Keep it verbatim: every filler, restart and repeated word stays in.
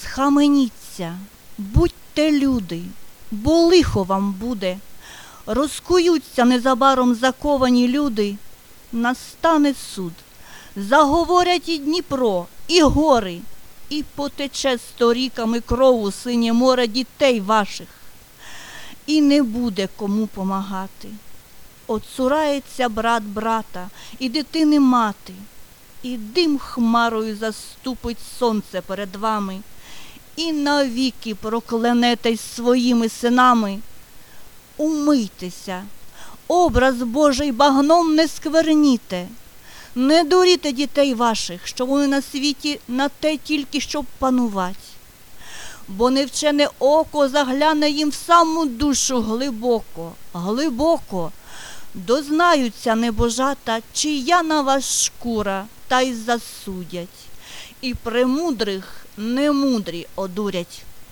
Схаменіться, будьте люди, бо лихо вам буде. Розкуються незабаром заковані люди, настане суд. Заговорять і Дніпро, і гори, і потече сторіками кров у синє море дітей ваших. І не буде кому помагати. Оцурається брат брата, і дитини мати, і дим хмарою заступить сонце перед вами, і навіки проклянетесь своїми синами. Умийтеся, образ Божий багном не скверніте, не дуріте дітей ваших, що вони на світі на те тільки, щоб панувати. Бо невчене око загляне їм в саму душу глибоко, глибоко, дознаються небожата, чия на вас шкура, та й засудять, і премудрих немудрі одурять.